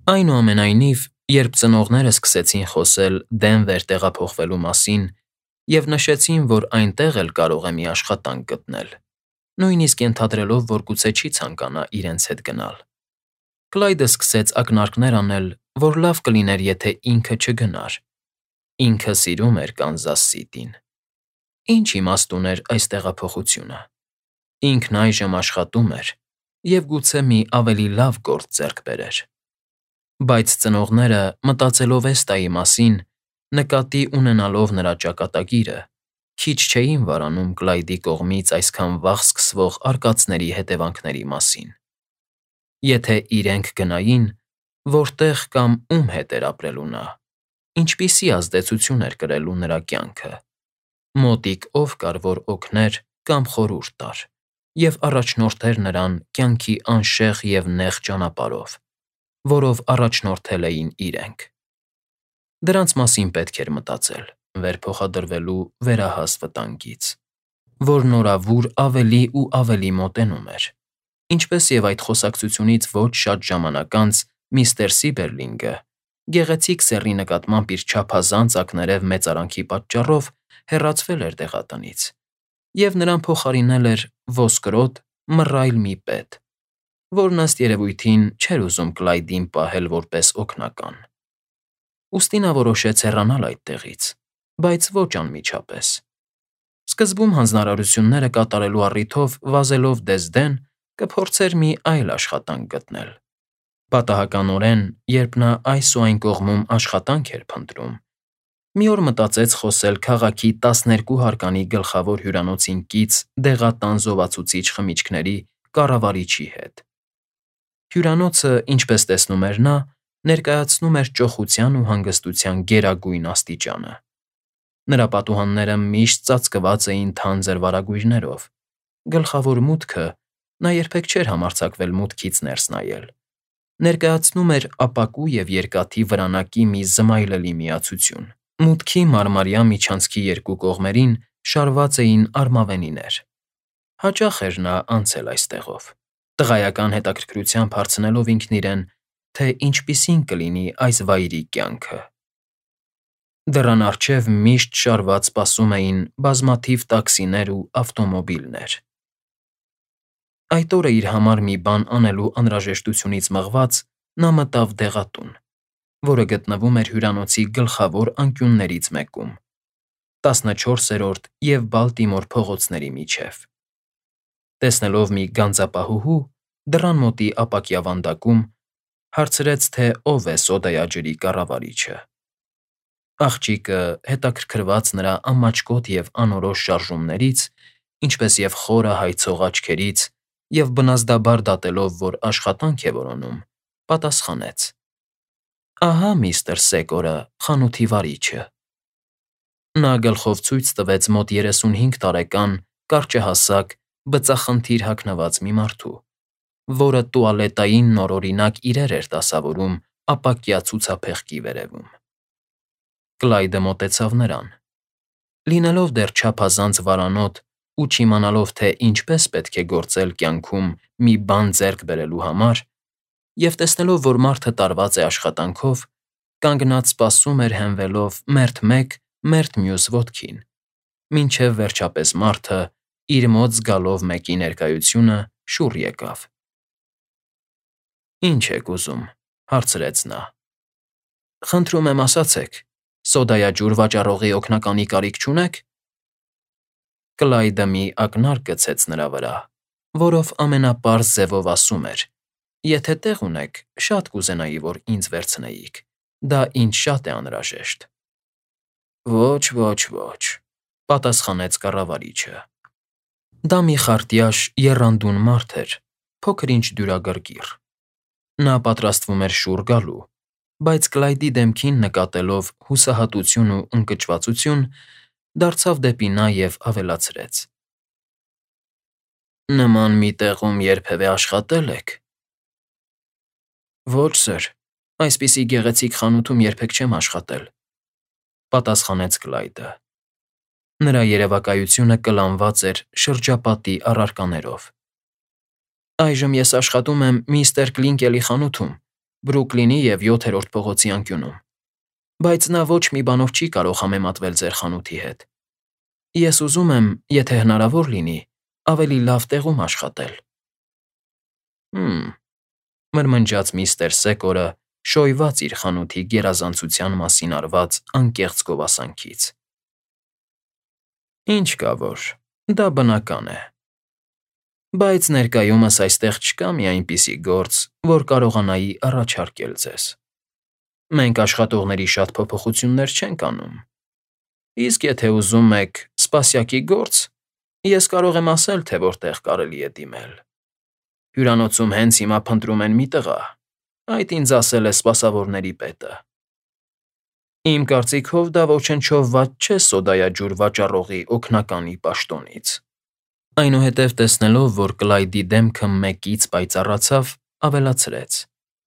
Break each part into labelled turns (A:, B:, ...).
A: Այնուամենայնիվ, երբ ծնողները սկսեցին խոսել Դենվեր տեղափոխվելու մասին և նշեցին, որ այնտեղ էլ կարող է մի աշխատանք գտնել, նույնիսկ ենթադրելով, որ գուցե չի ցանկանա իրենց հետ գնալ, Կլայդը սկսեց ակնարկներ անել, որ լավ կլիներ, եթե ինքը չգնար. ինքը սիրում էր Կանզաս Սիթիին։ Ինչ իմաստ ուներ այս տեղափոխությունը։ Ինքն այժմ աշխատում էր և գուցե մի ավելի լավ գործ ձեռք բերեր։ Բայց ծնողները, մտածելով Էստայի մասին, նկատի ունենալով նրա ճակատագիրը, քիչ չէին վարանում Կլայդի կողմից այսքան վաղ սկսվող արկածների հետևանքների մասին։ Եթե իրենք գնային, որտեղ կամ ում հետ էր ապրելու նա, ինչպիսի ազդեցություն էր կրելու նրա կյանքը, մոտիկ ով կար, որ օգներ կամ խորհուրդ տար և առաջնորդեր նրան կյանքի անշեղ և նեղ ճանապարհով, որով առաջնորդել էին իրենք։ Դրանց մասին պետք էր մտածել վերփոխադրվելու վերահաս վտանգից, որ նորավուր ավելի ու ավելի մոտենում էր, ինչպես և այդ խոսակցությունից ոչ շատ ժամանակ անց միստր Սիբերլինգը, գեղեցիկ սեռի նկատմամբ իր չափազանց ակներև մեծարանքի պատճառով հեռացվել էր դեղատնից և նրան փոխարինել էր ոսկրոտ, մռայլ մի պետ, որն ըստ երևույթին չէր ուզում Կլայդին պահել որպես օգնական։ Ուստի նա որոշեց հեռանալ այդտեղից, բայց ոչ անմիջապես։ Սկզբում հանձնարարությունները կատարելու առիթով վազելով Դեզդեն, կփորձեր մի այլ աշխատանք գտնել։ Պատահականորեն, երբ նա այս ու այն կողմում աշխատանք էր փնտրում, մի օր մտածեց խոսել քաղաքի 12 հարկանի գլխավոր հյուրանոցին կից դեղատան զովացուցիչ խմիչքների կառավարչի հետ։ Հյուրանոցը, ինչպես տեսնում էր նա, ներկայացնում էր ճոխության ու հանգստության գերագույն աստիճանը։ Նրա պատուհանները միշտ ծածկված էին թանձր վարագույրներով, գլխավոր մուտքը (նա երբեք չէր համարձակվել մուտքից ներս նայել) ներկայացնում էր ապակու և երկաթի վրանակի մի զմայլելի միացություն։ Մուտքի մարմարյա միջանցքի երկու կողմերին շարված էին արմավենիներ։ Հաճախ էր նա անցել այստեղով, տղայական հետաքրքրությամբ հարցնելով ինքն իրեն, թե ինչպիսին կլինի այս վայրի կյանքը։ Դռան առջև միշտ շարված սպասում էին բազմաթիվ տաքսիներ ու ավտոմոբիլներ։ Այդ օրը իր համար մի բան անելու անհրաժեշտությունից մղված՝ նա մտավ դեղատուն, որը գտնվում էր հյուրանոցի գլխավոր անկյուններից մեկում, 14-րդ և Բալտիմոր փողոցների միջև։ Տեսնելով մի գանձապահուհու դռան մոտի ապակյա վանդակում, հարցրեց, թե ով է սոդայաջրի կառավարիչը։ Աղջիկը, հետաքրքրված նրա ամաչկոտ և անորոշ շարժումներից, ինչպես և խորը հայցող աչքերից, և բնազդաբար դատելով, որ աշխատանք է որոնում, պատասխանեց. Ահա միստր Սեկորը, խանութի վարիչը։ Նա գլխով ցույց տվեց մոտ 35 տարեկան, կարճահասակ, բծախնդիր հագնված մի մարդու, որը տուալետային նորօրինակ իրեր էր դասավորում ապակյա ցուցափեղկի վերևում։ Կլայդը մոտեցավ նրան։ Լինելով դեռ չափազանց վարանոտ ու չիմանալով, թե ինչպես պետք է գործել կյանքում մի բան ձեռք բերելու համար, և տեսնելով, որ մարդը տարված է աշխատանքով, կանգնած սպասում էր հենվելով մերթ մեկ, մերթ մյուս ոտքին, մինչև վերջապես մարդը, իր մոտ զգալով մեկի ներկայությունը, շուռ եկավ։ Ինչ եք ուզում, հարցրեց նա։ Խնդրում եմ ասացեք, սոդայաջուր վաճառողի օգնականի կարիք չունե՞ք։ Կլայդը մի ակնարկ գցեց նրա վրա, որով ամենապարզ ձևով ասում էր. Եթե տեղ ունեք, շատ կուզենայի, որ ինձ վերցնեիք, դա ինձ շատ է անհրաժեշտ։ Ոչ, պատասխանեց կառավարիչը։ Դա մի խարտյաշ, եռանդուն մարդ էր, փոքր-ինչ դյուրագրգիռ։ Նա պատրաստվում էր շուռ գալու, բայց Կլայդի դեմքին նկատելով հուսահատություն ու ընկճվածություն, դարձավ դեպի նա և ավելացրեց. Նման մի տեղում երբևէ աշխատե՞լ եք։ Ոչ, սըր, այսպիսի գեղեցիկ խանութում երբեք չեմ աշխատել, պատասխանեց Կլայդը։ Նրա երևակայությունը կլանված էր շրջապատի առարկաներով։ Այժմ ես աշխատում եմ միստր Կլինկելի խանութում, Բրուքլինի և 7-րդ փողոցի անկյունում, բայց նա ոչ մի բանով չի կարող համեմատվել ձեր խանութի հետ։ Ես ուզում եմ, եթե հնարավոր լինի, ավելի լավ տեղում աշխատել։ Հմ, մրմնջաց միստր Սեկորը, շոյված իր խանութի գերազանցության մասին արված անկեղծ գովասանքից։ Ինչ կա որ, դա բնական է։ Բայց ներկայումս այստեղ չկա մի այնպիսի գործ, որ կարողանայի առաջարկել ձեզ։ Մենք աշխատողների շատ փոփոխություններ չենք անում։ Իսկ եթե ուզում եք սպասյակի գործ, ես կարող եմ ասել, թե որտեղ կարելի է դիմել։ Հյուրանոցում հենց հիմա փնտրում են մի տղա, այդ ինձ ասել է սպասավորների պետը։ Իմ կարծիքով դա ոչնչով վատ չէ սոդայաջուր վաճառողի օգնականի պաշտոնից։ Այնուհետև տեսնելով, որ Կլայդի դեմքը մեկից պայծառացավ, ավելացրեց.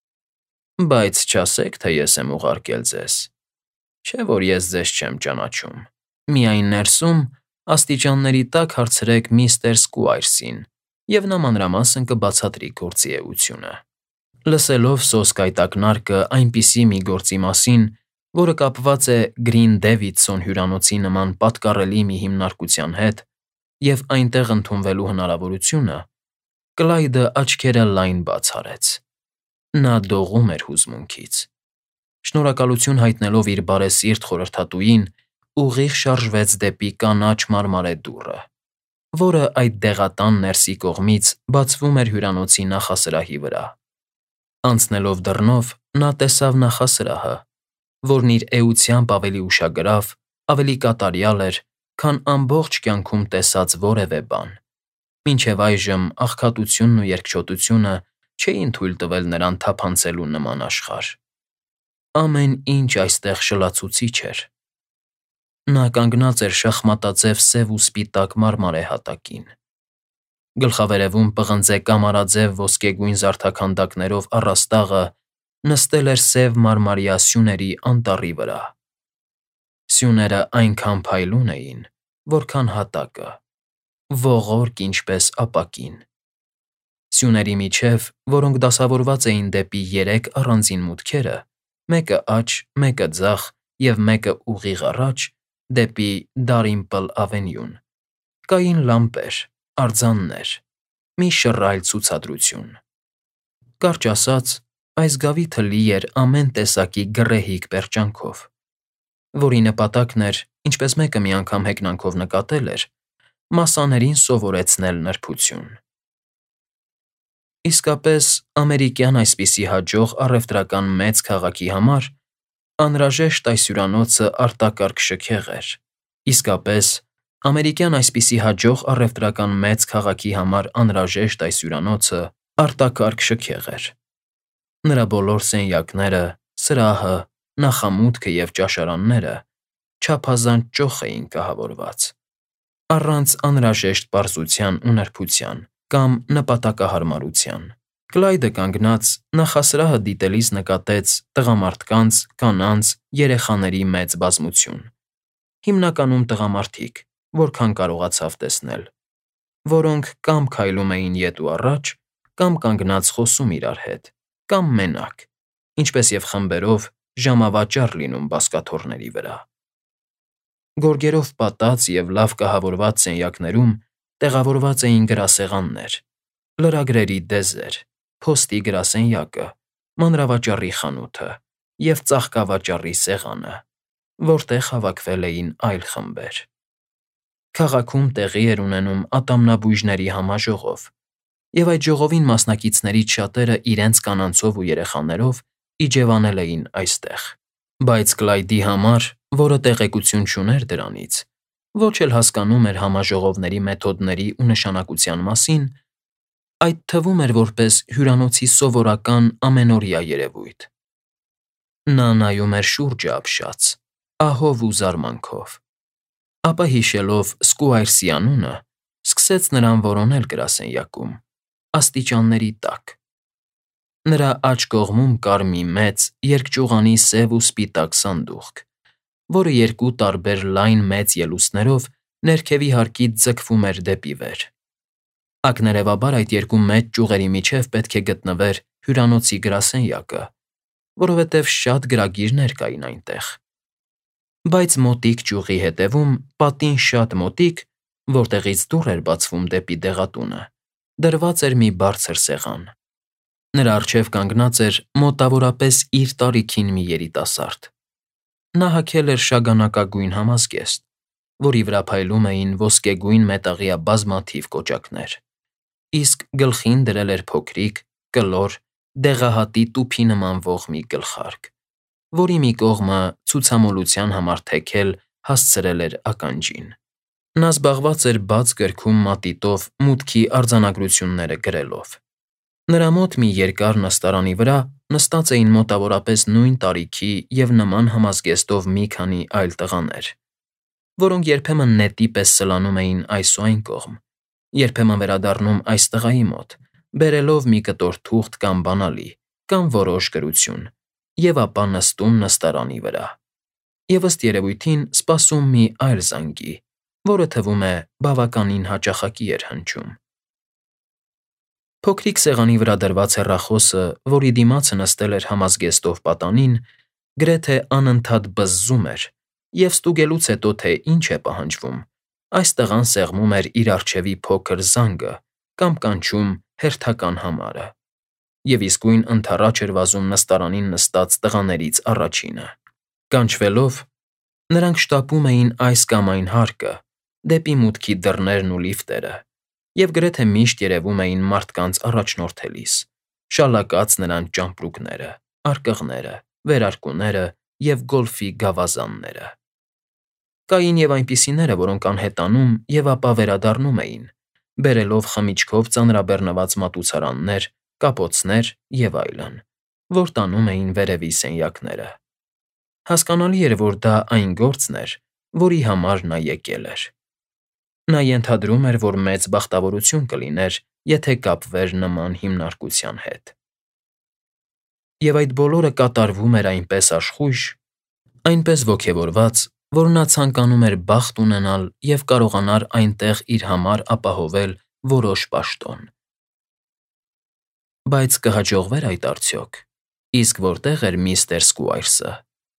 A: Բայց չասեք, թե ես եմ ուղարկել ձեզ։ Չէ՞ որ ես ձեզ չեմ ճանաչում։ Միայն ներսում, աստիճանների տակ հարցրեք միստր Սկուայրսին, և նա մանրամասն կբացատրի գործի էությունը։ Լսելով սոսկ այդ ակնարկը այնպիսի մի գործի մասին, որը կապված է Գրին Դեվիդսոն հյուրանոցի նման պատկառելի մի հիմնարկության հետ, և այնտեղ ընդունվելու հնարավորությունը, Կլայդը աչքերը լայն բաց արեց։ Նա դողում էր հուզմունքից։ Շնորհակալություն հայտնելով իր բարեսիրտ խորհրդատուին, ուղիղ շարժվեց դեպի կանաչ մարմարե դուռը, որը այդ դեղատան ներսի կողմից բացվում էր հյուրանոցի նախասրահի վրա։ Անցնելով դռնով, նա տեսավ նախասրահը, որն իր էությամբ ավելի ուշագրավ, ավելի կատարյալ էր, քան ամբողջ կյանքում տեսած որևէ բան։ Մինչև այժմ աղքատությունն ու երկչոտությունը չէին թույլ տվել նրան թափանցելու նման աշխարհ։ Ամեն ինչ այստեղ շլացուցիչ էր։ Նա կանգնած էր շախմատաձև սև ու սպիտակ մարմարե հատակին։ Գլխավերևում պղնձե կամարաձև ոսկեգույն զարդաքանդակներով առաստաղը նստել էր սև մարմարյա սյուների անտառի վրա։ Սյուները այնքան փայլուն էին, որքան հատակը, ողորկ ինչպես ապակին։ Սյուների միջև, որոնք դասավորված էին դեպի 3 առանձին մուտքերը, մեկը աջ, մեկը ձախ և մեկը ուղիղ առաջ, դեպի Դարիմպլ Ավենյուն, կային լամպեր, արձաններ, մի շռայլ ցուցադրություն։ Կարճ ասած, այս գավիթը լի էր ամեն տեսակի գռեհիկ պերճանքով, որի նպատակն էր, ինչպես մեկը մի անգամ հեգնանքով նկատել էր, մասաներին սովորեցնել նրբություն։ Իսկապես, ամերիկյան այսպիսի հաջող առևտրական մեծ քաղաքի համար անհրաժեշտ այս հյուրանոցը արտակարգ շքեղ էր։ Իսկապես, ամերիկյան այսպիսի հաջող առևտրական մեծ քաղաքի համար անհրաժեշտ այս հյուրանոցը արտակարգ շքեղ էր։ Նրա բոլոր սենյակները, սրահը, նախամուտքը և ճաշարանները չափազանց ճոխ էին կահավորված, առանց անհրաժեշտ պարզության ու նրբության կամ նպատակահարմարության։ Կլայդը կանգնած նախասրահը դիտելիս նկատեց տղամարդկանց, կանանց, երեխաների մեծ բազմություն, հիմնականում տղամարդիկ, որքան կարողացավ տեսնել, որոնք կամ քայլում էին ետ ու առաջ, կամ կանգնած խոսում իրար հետ, կամ մենակ, ինչպես և խմբերով ժամավաճառ լինում բազկաթոռների վրա։ Գորգերով պատած և լավ կահավորված սենյակներում տեղավորված էին գրասեղաններ, լրագրերի դեզեր, փոստի գրասենյակը, մանրավաճառի խանութը և ծաղկավաճառի սեղանը, որտեղ հավաքվել էին այլ խմբեր։ Քաղաքում տեղի էր ունենում ատամնաբույժների համաժողով, և այդ ժողովին մասնակիցներից շատերը իրենց կանանցով ու երեխաներով իջևանել էին այստեղ։ Բայց Կլայդի համար, որը տեղեկություն չուներ դրանից, ոչ էլ հասկանում էր համաժողովների մեթոդների ու նշանակության մասին, այդ թվում էր որպես հյուրանոցի սովորական ամենօրյա երևույթ։ Նա նայում էր շուրջը ապշած, ահով ու զարմանքով, ապա հիշելով Սկուայրսի անունը, սկսեց նրան որոնել գրասենյակում, աստիճանների տակ։ Նրա աջ կողմում կար մի մեծ, երկճյուղանի սև ու սպիտակ սանդուղք, որը երկու տարբեր լայն մեծ ելուստներով ներքևի հարկից ձգվում էր դեպի վեր։ Ակներևաբար այդ երկու մեծ ճյուղերի միջև պետք է գտնվեր հյուրանոցի գրասենյակը, որովհետև շատ գրագիրներ կային այնտեղ։ Բայց մոտիկ ճյուղի հետևում, պատին շատ մոտիկ, որտեղից դուռ էր բացվում դեպի դեղատունը, դրված էր մի բարձր սեղան։ Նրա առջև կանգնած էր մոտավորապես իր տարիքին մի երիտասարդ։ Նա հագել էր շագանակագույն համազգեստ, որի վրա փայլում էին ոսկեգույն մետաղյա բազմաթիվ կոճակներ, իսկ գլխին դրել էր փոքրիկ, կլոր, դեղահատի տուփի նմանվող մի գլխարկ, որի մի կողմը ցուցամոլության համար թեքել հասցրել էր ականջին։ Նա զբաղված էր բաց գրքում մատիտով մուտքի արձանագրությունները գրելով։ Նրա մոտ մի երկար նստարանի վրա նստած էին մոտավորապես նույն տարիքի և նման համազգեստով մի քանի այլ տղաներ, որոնք երբեմն նետի պես սլանում էին այս ու այն կողմ, երբեմն վերադառնում այս տղայի մոտ, բերելով մի կտոր թուղթ կամ բանալի, կամ որոշ գրություն, և ապա նստում նստարանի վրա, և ըստ երևույթին սպասում մի այլ զանգի, որը թվում է բավականին հաճախակի էր հնչում։ Փոքրիկ սեղանի վրա դրված հեռախոսը, որի դիմացը նստել էր համազգեստով պատանին, գրեթե անընդհատ բզզում էր, և ստուգելուց հետո, թե ինչ է պահանջվում, այս տղան սեղմում էր իր առջևի փոքր զանգը կամ կանչում հերթական համարը, և իսկույն ընդառաջ էր վազում նստարանին նստած տղաներից առաջինը։ Կանչվելով՝ նրանք շտապում էին այս կամ այն հարկը, դեպի մուտքի դռներն ու լիֆտերը, և գրեթե միշտ երևում էին մարդկանց առաջնորդելիս, շալակած նրանց ճամպրուկները, արկղները, վերարկուները և գոլֆի գավազանները։ Կային և այնպիսիները, որոնք անհետանում և ապա վերադառնում էին, բերելով խմիչքով ծանրաբեռնված մատուցարաններ, կապոցներ և այլն, որ տանում էին վերևի սենյակները։ Հասկանալի էր, որ դա այն գործն էր, որի համար նա եկել էր։ Նա ենթադրում էր, որ մեծ բախտավորություն կլիներ, եթե կապվեր նման հիմնարկության հետ։ Եվ այդ բոլորը կատարվում էր այնպես աշխույժ, այնպես ոգևորված, որ նա ցանկանում էր բախտ ունենալ և կարողանար այնտեղ իր համար ապահովել որոշ պաշտոն։ Բայց կհաջողվե՞ր այդ արդյոք։ Իսկ որտե՞ղ էր միստր Սկուայրսը։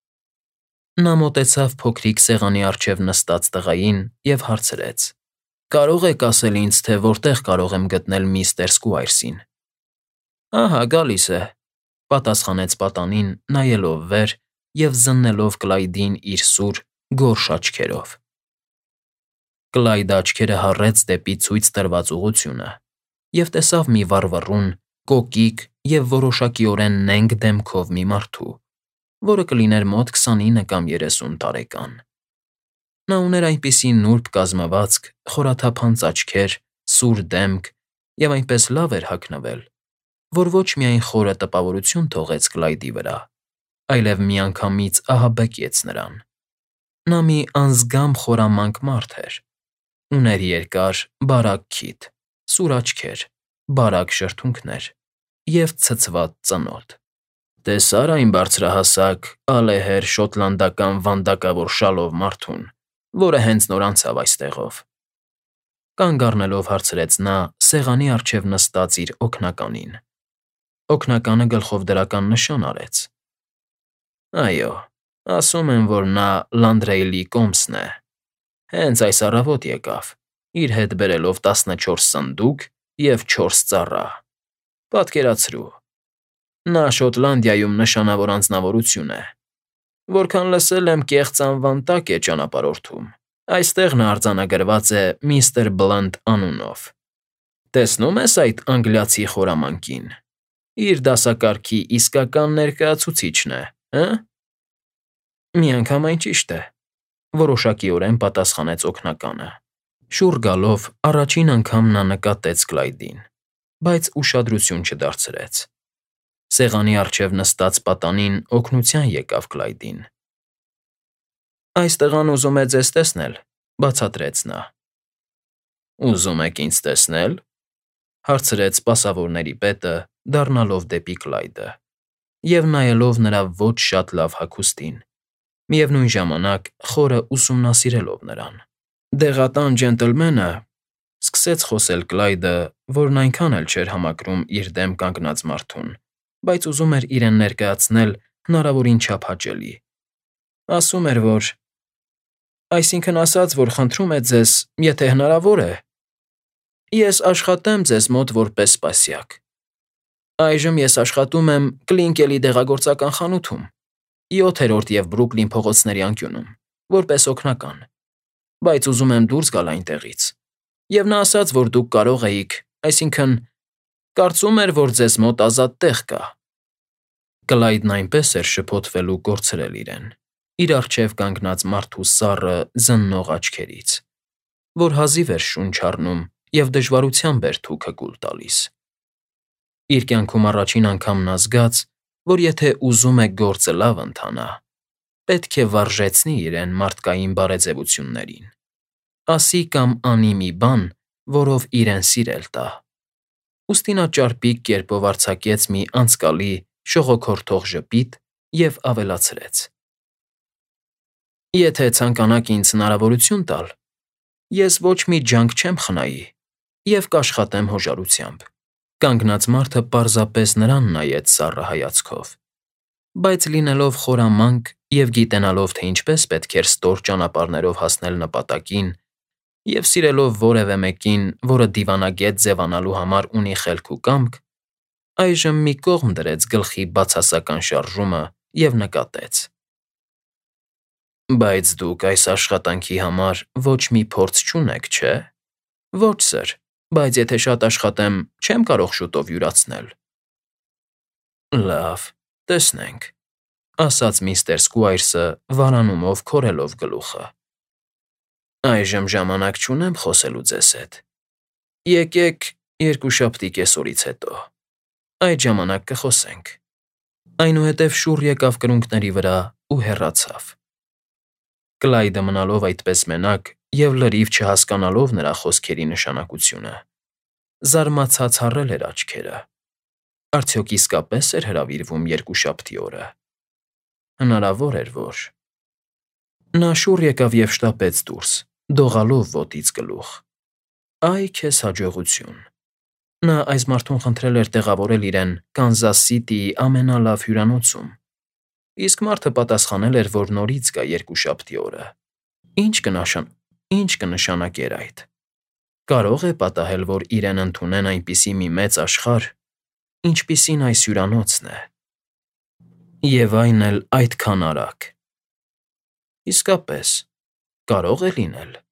A: Նա մոտեցավ փոքրիկ սեղանի առջև նստած տղային և հարցրեց. «Կարո՞ղ եք ասել ինձ, թե որտեղ կարող եմ գտնել միստր Սկուայրսին»։ «Ահա գալիս է», ֊ պատասխանեց պատանին, նայելով վեր և զննելով Կլայդին իր սուր, գորշ աչքերով։ Կլայդը աչքերը հառեց դեպի ցույց տրված ուղղությունը և տեսավ մի վառվռուն, կոկիկ և որոշակիորեն նենգ դեմքով մի մարդու, որը կլիներ մոտ 29 կամ 30 տարեկան։ Նա ուներ այնպիսի նուրբ կազմվածք, խորաթափանց աչքեր, սուր դեմք և այնպես լավ էր հագնվել, որ ոչ միայն խորը տպավորություն թողեց Կլայդի վրա, այլև միանգամից ահաբեկեց նրան։ Նա մի անզգամ խորամանկ մարդ էր, ուներ երկար, բարակ քիթ, սուր աչքեր, բարակ շրթունքներ և ցցված ծնոտ։ «Տեսա՞ր այն բարձրահասակ, ալեհեր շոտլանդական վանդակավոր շալով մարդուն, որը հենց նոր անցավ այստեղով»։ Կանգ առնելով հարցրեց նա սեղանի առջև նստած իր օգնականին։ Օգնականը գլխով դրական նշան արեց։ «Այո, ասում են, որ նա Լանդրեյլի կոմսն է։ Հենց այս առավոտ եկավ, իր հետ բերելով 14 սնդուկ և 4 ծառա։ Պատկերացրու։ Նա Շոտլանդիայում նշանավոր անձնավորություն է։ Որքան լսել եմ, կեղծ անվան տակ է ճանապարհորդում։ Այստեղ նա արձանագրված է միստր Բլանտ անունով։ Տեսնում ես այդ անգլիացի խորամանկին։ Իր դասակարգի իսկական ներկայացուցիչն է, հը՞։ Միանգամայն ճիշտ է, որոշակիորեն պատասխանեց օգնականը։ Շուռ գալով առաջին անգամ նա նկատեց Կլայդին, բայց ուշադրություն չդարձրեց։ Սեղանի առջև նստած պատանին օգնության եկավ Կլայդին։ «Այս տղան ուզում է ձեզ տեսնել», ֊ բացատրեց նա։ «Ուզում եք ինձ տեսնել», ֊ հարցրեց սպասավորների պետը, դառնալով դեպի Կլայդը և նայելով նրա ոչ շատ լավ հագուստին, միևնույն ժամանակ խորը ուսումնասիրելով նրան։ «Դեղատան ջենտլմենը», ֊ սկսեց խոսել Կլայդը, որն այնքան էլ չէր համակրում իր դեմ կանգնած մարդուն, բայց ուզում էր իրեն ներկայացնել հնարավորին չափ հաճելի։ Ասում էր, որ… Այսինքն ասած, որ խնդրում է ձեզ, եթե հնարավոր է, ես աշխատեմ ձեզ մոտ որպես սպասյակ։ Այժմ ես աշխատում եմ Կլինկելի դեղագործական խանութում, 7-րդ և Բրուքլին փողոցների անկյունում, որպես օգնական, բայց ուզում եմ դուրս գալ այնտեղից։ Եվ նա ասաց, որ դուք կարող էիք, այսինքն, կարծում էր, որ ձեզ մոտ ազատ տեղ կա։ Կլայդն այնպես էր շփոթվել ու կորցրել իրեն, իր առջև կանգնած մարդու սառը, զննող աչքերից, որ հազիվ էր շունչ առնում և դժվարությամբ էր թուքը կուլ տալիս։ Իր կյանքում առաջին անգամ նա զգաց, որ եթե ուզում է գործը լավ ընթանա, պետք է վարժեցնի իրեն մարդկային բարեձևություններին, ասի կամ անի մի բան, որով իրեն սիրել տա։ Ուստի նա ճարպիկ կերպով արձակեց մի անցկալի, շողոքորթող ժպիտ և ավելացրեց. Եթե ցանկանաք ինձ հնարավորություն տալ, ես ոչ մի ջանք չեմ խնայի և կաշխատեմ հոժարությամբ։ Կանգնած մարդը պարզապես նրան նայեց սառը հայացքով, բայց լինելով խորամանկ և գիտենալով, թե ինչպես պետք էր ստոր ճանապարհներով հասնել նպատակին, և սիրելով որևէ մեկին, որը դիվանագետ ձևանալու համար ունի խելք ու կամք, այժմ մի կողմ դրեց գլխի բացասական շարժումը և նկատեց. Բայց դուք այս աշխատանքի համար ոչ մի փորձ չունեք, չէ՞։ Ոչ, սըր, բայց եթե շատ աշխատեմ, չեմ կարող շուտով յուրացնել։ Լավ, տեսնենք, ասաց միստր Սքուայրսը վարանումով քորելով գլուխը։ Այժմ ժամանակ չունեմ խոսելու ձեզ հետ։ Եկեք երկուշաբթի կեսօրից հետո, այդ ժամանակ կխոսենք։ Այնուհետև շուռ եկավ կրունկների վրա ու հեռացավ։ Կլայդը մնալով այդպես մենակ և լրիվ չհասկանալով նրա խոսքերի նշանակությունը, զարմացած հառել էր աչքերը։ Արդյոք իսկապես էր հրավիրվում երկուշաբթի օրը։ Հնարավոր էր, որ… Նա շուռ եկավ և շտապեց դուրս, դողալով ոտից գլուխ։ Այ քեզ հաջողություն։ Նա այս մարդուն խնդրել էր տեղավորել իրեն Կանզաս Սիթիի ամենալավ հյուրանոցում, իսկ մարդը պատասխանել էր, որ նորից գա երկուշաբթի օրը։ Ինչ կնշանակեր այդ։ Կարո՞ղ է պատահել, որ իրեն ընդունեն այնպիսի մի մեծ աշխարհ, ինչպիսին այս հյուրանոցն է։ Եվ այն էլ այդքան արագ։ Իսկապես, կարո՞ղ է լինել։